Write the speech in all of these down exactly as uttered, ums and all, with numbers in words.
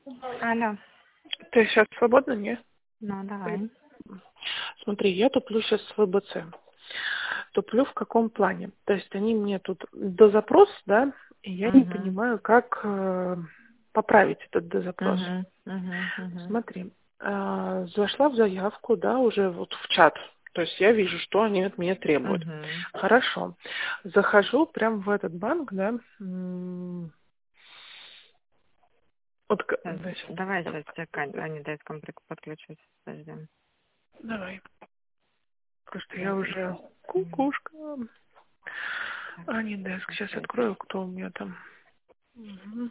Алло. Ты сейчас свободна, не? Ну, давай. Смотри, я туплю сейчас с вэ бэ цэ. Туплю в каком плане? То есть они мне тут дозапрос, да, и я не Угу. понимаю, как э, поправить этот дозапрос. Угу. Угу. Угу. Смотри, э, зашла в заявку, да, уже вот в чат. То есть я вижу, что они от меня требуют. Угу. Хорошо. Захожу прям в этот банк, да. м, Вот, к- Сейчас, да, щас. давай сейчас чекай. Они дают комплект подключить. Подожди. Давай. Потому что я Сейчас. уже М, кукушка. Так, А, не деск. Сейчас смотреть. открою, кто у меня там. Мгм.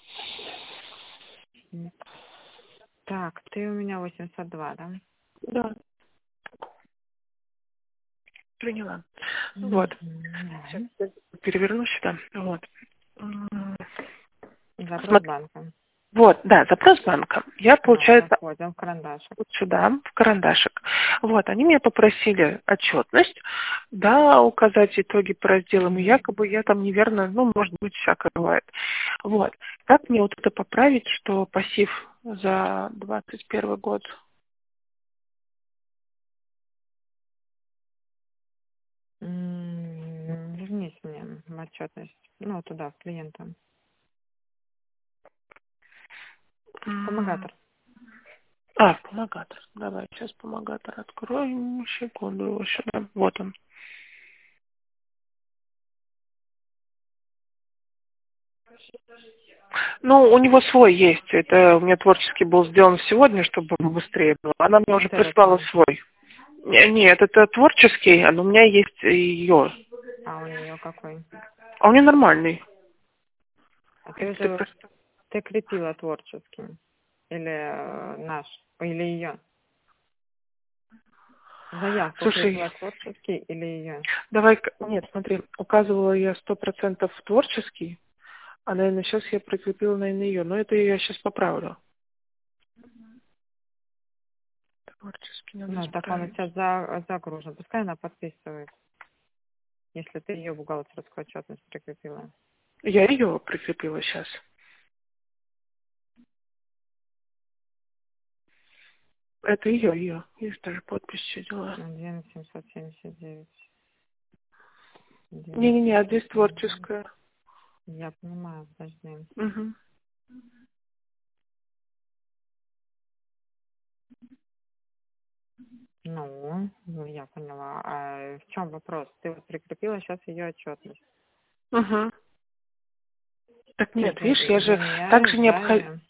М, Так, ты у меня восемьдесят два, да? Да, приняла. Угу. Вот. Сейчас Давай. переверну сюда. Вот. М, Запрос Смотри. банка. Вот, да, запрос банка. Я, Ну, получается, заходим в карандашик. вот сюда, в карандашик. Вот, они меня попросили отчетность, да, указать итоги по разделам, и Угу. якобы я там неверно, ну, может быть, всякое бывает. Вот. Как мне вот это поправить, что пассив за двадцать первый год? Вернись мне в отчетность. Ну, туда, в клиента. М, Помогатор. А, помогатор. Давай, сейчас помогатор откроем. Секунду, его сюда. Вот он. Ну, у него свой есть. Это у меня творческий был сделан сегодня, чтобы быстрее было. Она мне уже Вот этот прислала он. свой. Не- Нет, это творческий, а у меня есть ее. А у нее какой? А у меня нормальный. А ты Если ты уже просто... ты крепила творческим? Или э, наш? Или ее? Заявку Слушай, крепила творческий или ее? давай... Нет, смотри, указывала я сто процентов творческий, а, наверное, сейчас я прикрепила, наверное, ее. Но это я сейчас поправлю. Творческий надо Ну, так он у исправить. тебя за, загружен. Пускай она подписывает, если ты ее бухгалтерскую отчетность прикрепила. Я ее прикрепила сейчас. Это ее, ее. Есть даже подпись, все дела. один семьсот семьдесят девять. один Не-не-не, а семьсот здесь семьдесят девять. творческая. Я понимаю, подожди. Угу. Ну, ну, я поняла. А в чем вопрос? Ты вот прикрепила сейчас ее отчетность. Угу. Так Ты нет, за- видишь, я же также заменяешь, да, необходимо... ее?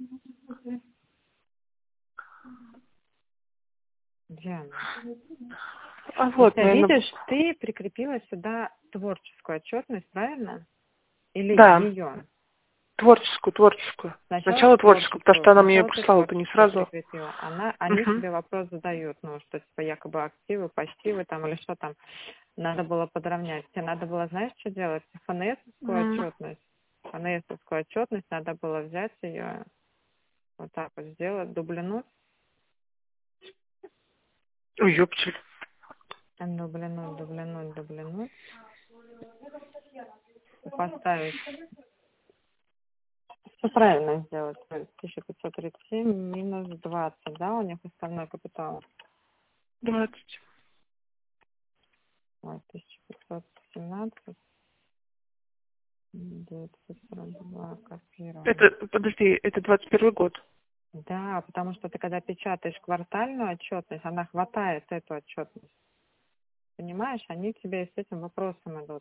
Где она? А У вот, тебя, наверное... видишь, ты прикрепила сюда творческую отчетность, правильно? Или Да, ее? творческую, творческую. Сначала Сначала творческую, потому творческую, что она мне ее сначала ты прислала, это не творческую сразу. прикрепила. Она, они Угу. тебе вопрос задают, ну, что типа якобы активы, пассивы там или что там. Надо было подровнять. Тебе надо было, знаешь, что делать? эф эн эс-овскую отчетность. эф эн эс-овскую отчетность надо было взять ее, вот так вот сделать, дублинуть, Ой, ёптель. дублинуть, дублинуть, дублинуть, и поставить. Все правильно сделать. То есть тысяча пятьсот тридцать семь минус двадцать, да, у них основной капитал. двадцать. Ой, тысяча пятьсот семнадцать, девятьсот сорок два копировать. Это, подожди, это двадцать первый год. Да, потому что ты когда печатаешь квартальную отчетность, она хватает эту отчетность. Понимаешь, они тебе с этим вопросом идут.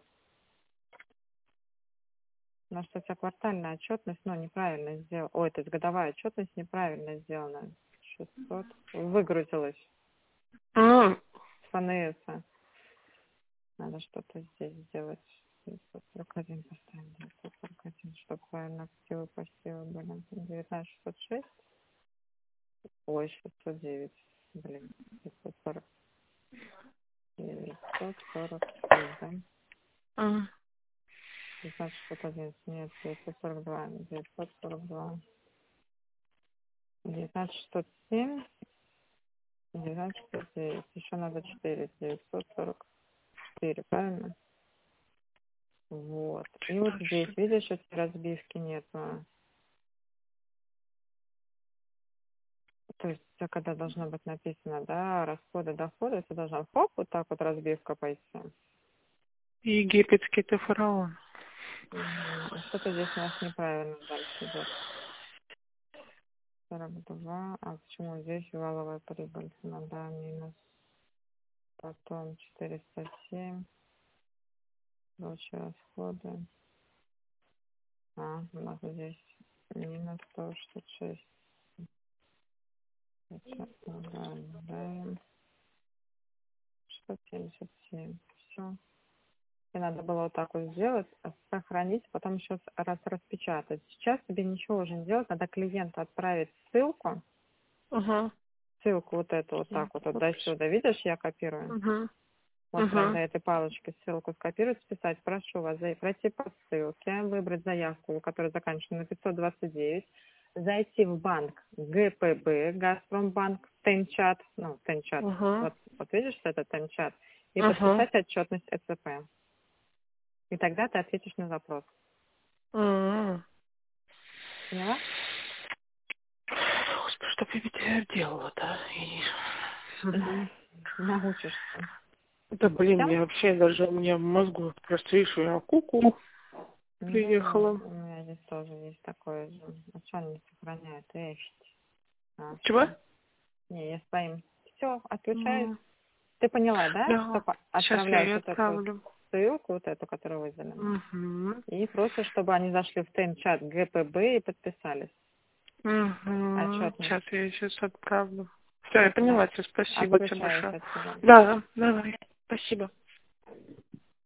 Потому что у тебя квартальная отчетность, ну, неправильно сделана. Ой, то есть годовая отчетность неправильно сделана. шестьсот выгрузилась А, с эф эн эс. Надо что-то здесь сделать. девятьсот сорок один поставим. девятьсот сорок один, чтобы правильно активы, пассивы были. девятнадцать шестьсот шесть. Ой, шестьсот девять. Блин, девятьсот сорок. девятьсот сорок шесть, да? а. девятнадцать шестьсот одиннадцать. Нет, девятьсот сорок два. девятьсот сорок два. девятнадцать шестьсот семь. девятнадцать шестьсот девять. Еще надо четыре. девятьсот сорок четыре, правильно? Вот. И вот здесь, видишь, этой разбивки нету. то есть, э, когда должно быть написано, да, расходы, доходы, это должно хоп, вот так вот разбивка пойти. Египетский ты фараон. Мгм. Что-то здесь у нас неправильно дальше идет. сорок два, а почему здесь валовая прибыль? Ну да, минус. Потом четыреста семь, прочие расходы. А, у нас здесь минус сто шестьдесят шесть. Это убираем, убираем. сто семьдесят семь. Все. И надо было вот так вот сделать, а сохранить, потом еще раз распечатать. Сейчас тебе ничего уже не делать, надо клиенту отправить ссылку, Угу. ссылку вот эту вот так вот, вот до сюда. Видишь, я копирую? Угу. Вот прям до Угу. этой палочки ссылку скопировать, списать. Прошу вас зай- пройти по ссылке, выбрать заявку, которая заканчивается на пятьсот двадцать девять, зайти в банк ГПБ, Газпромбанк, Тенчат, ну, Тенчат, Угу. вот, вот видишь, что это Тенчат, и Угу. подписать отчетность ЭЦП. И тогда ты ответишь на запрос. Угу. Поняла? Господи, что я ведь делала, да? И... Мгм. Научишься. Да блин, Все? я вообще даже у меня в мозгу просто видишь, я куку Ну, приехала. у меня здесь тоже есть такое же. А что они не сохраняют? Эфить. А, Чего? все. Не, я своим. Все, отключаюсь. М, Ты поняла, да? Что Да. по- Сейчас я отправляешь ее вот эту отправлю. ссылку, вот эту, которую выделена. Угу. И просто, чтобы они зашли в тен-чат ГПБ и подписались. Угу. Отчетность. Сейчас я ее сейчас отправлю. Все, я Да. поняла тебя. Спасибо тебе Отключаюсь большое. от тебя. Да, давай. Спасибо.